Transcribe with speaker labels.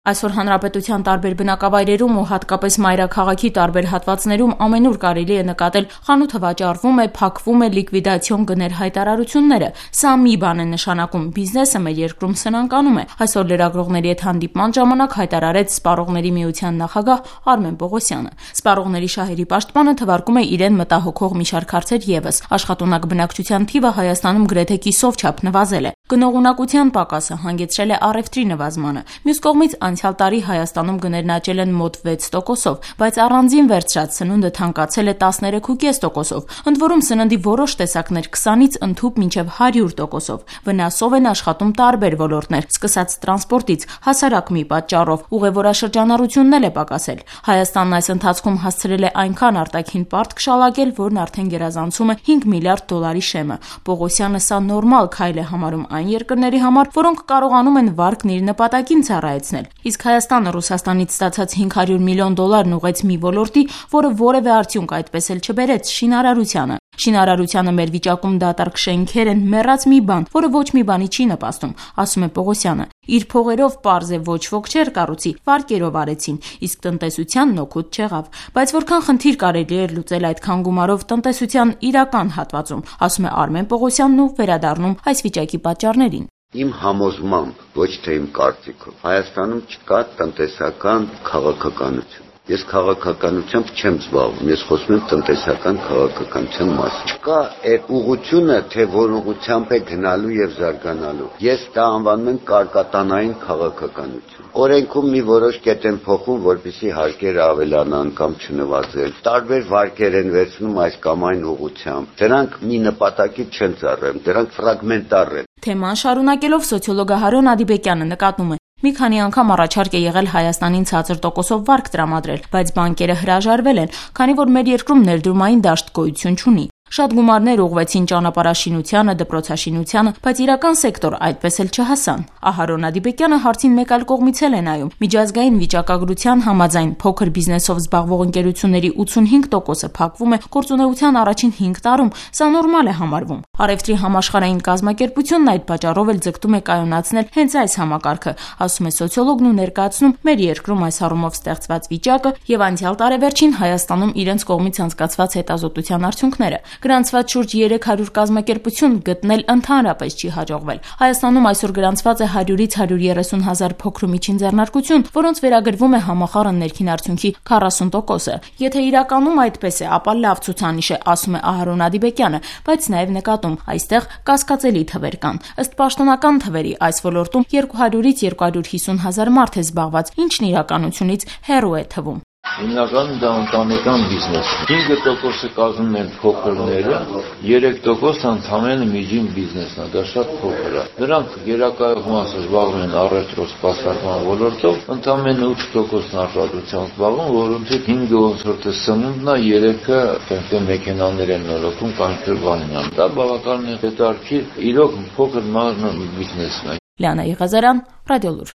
Speaker 1: Այսօր հանրապետության տարբեր բնակավայրերում ու հատկապես մայրաքաղաքի տարբեր հատվածներում ամենուր կարելի է նկատել խանութը վաճառվում է, փակվում է, լիկվիդացիոն գներ հայտարարությունները։ Սա մի բան է նշանակում, բիզնեսը մեր երկրում սնանկանում է։ Այսօր լրագրողների հետ հանդիպման ժամանակ հայտարարեց Սպառողների միության նախագահ Արմեն Պողոսյանը։ Սպառողների շահերի պաշտպանը թվարկում է իրեն մտահոգող մի շարք հարցեր ևս։ Աշխատունակ բնակչության թիվը Հայաստանում գրեթե կիսով չափ նվազել է։ Գնողունակության պակասը հանգեցրել է առևտրի նվազմանը։ Մյուս կողմից անցյալ տարի Հայաստանում գներն աճել են մոտ 6%, բայց առանձին վերցրած սնունդը թանկացել է 13.5%, ընդ որում սննդի որոշ տեսակներ 20-ից ընդհուպ մինչև 100%. Վնասով են աշխատում տարբեր ոլորտներ, սկսած տրանսպորտից, հասարակ մի պատճառով, ուղևորաշրջանառությունն էլ է պակասել։ Հայաստանն այս ընթացքում հասցրել է այնքան արտաքին պարտք շալակել, որն արդեն գերազանցում է $5 միլիարդ շեմը։ Պողոսյանը սա նորմալ քայլ է համարում այն երկրների համար, որոնք կարողանում են վարկն իր նպատակին ծառայեցնել։ Իսկ Հայաստանը Ռուսաստանից ստացած $500 միլիոն ուղղեց մի ոլորտի, որը որևէ արդյունք այդպես էլ չբերեց՝ շինարարությանը։ Շինարարությանը մեր վիճակում դատարկ շենքեր են, մեռած մի բան, որը ոչ մի բանի չի նպաստում, ասում է Պողոսյանը։ Իր փողերով պարզ է ոչ ոք չէր կառուցի, վարկերով արեցին, իսկ տնտեսությանն օգուտ չեղավ։ Բայց որքան խնդիր կարելի էր լուծել այդքան գումարով տնտեսության իրական հատվածում, ասում է Արմեն Պողոսյանն ու վերադառնում այս վիճակի պատճառներին։
Speaker 2: Իմ համոզմամբ, ոչ թե իմ կարծիքով, Հայաստանում չկա տնտեսական քաղաքականություն։ Ես քաղաքականությամբ չեմ զբաղվում, ես խոսում եմ տնտեսական քաղաքականության մասին։ Չկա այդ ուղղությունը, թե որ ուղղությամբ է գնալու եւ զարգանալու։ Ես դա անվանում եմ կարկատանային քաղաքականություն։ Օրենքում մի որոշ կետ են փոխում, որպեսզի հարկերը ավելանան կամ չնվազեն։ Տարբեր վարկեր են վերցնում այս կամ այն ուղղությամբ։ Դրանք մի նպատակի չեն ծառայում, դրանք ֆրագմենտար են։
Speaker 1: Թեման շարունակելով սոցիոլոգ Հարոն Ադիբեկյանը նկատում է. մի քանի անգամ առաջարկ է եղել Հայաստանին ցածր տոկոսով վարկ տրամադրել, բայց բանկերը հրաժարվել են, քանի որ մեր երկրում ներդրումային դաշտ գոյություն չունի։ Շատ գումարներ ուղղվեցին ճանապարհաշինությանը, դպրոցաշինությանը, բայց իրական սեկտոր այդպես էլ չհասան։ Ահարոն Ադիբեկյանը հարցին մեկ այլ կողմից էլ է նայում։ Միջազգային վիճակագրության համաձայն փոքր բիզնեսով զբաղվող ընկերությունների 85%-ը փակվում է գործունեության առաջին 5 տարում։ Սա նորմալ է համարվում։ Առևտրի համաշխարհային կազմակերպությունն այդ պատճառով էլ ձգտում է կայունացնել հենց այս համակարգը, ասում է սոցիոլոգն ու ներկայացնում մեր երկրում այս առումով ստեղծված վիճակը եւ անցյալ տարեվերջին Հայաստանում իրենց կողմից անցկացված հետազոտության արդյունքները։ Գրանցված շուրջ 300 կազմակերպություն գտնել ընդհանրապես չի հաջողվել։ Հայաստանում այսօր գրանցված է 100-ից 130 հազար փոքր ու միջին ձեռնարկություն, որոնց վերագրվում է համախառն ներքին արդյունքի 40%-ը։ Եթե իրականում այդպես է, ապա լավ ցուցանիշ է, ասում է Ահարոն Ադիբեկյանը, բայց նաև նկատում, այստեղ կասկածելի թվեր կան։ Ըստ պաշտոնական թվերի, այս ոլորտում 200-ից 250 հազար մարդ է զբաղված, ինչն իրականությունից հեռու է թվում։
Speaker 3: Հիմնականում դա ընտանեկան բիզնեսն է։ 5% կազմում են փոքրները, 3% ընդհանրապես միջին բիզնեսն է, դա շատ փոքր է։ Նրանք գերակայող մասը զբաղվում են առևտրոսպասարկման ոլորտով, ընդհանրապես 8%-ն արտադրությամբ զբաղվում, որոնցից 5-ը ոնց որ թե սնունդն է, 3-ը թե մեքենաներ են նորոգում կամ ինչ-որ բան են։ Դա բավականին հետաքրքիր, իրոք փոքր բիզնեսն է։
Speaker 1: Լիանա Եղազարյան, Ռադիոլուր։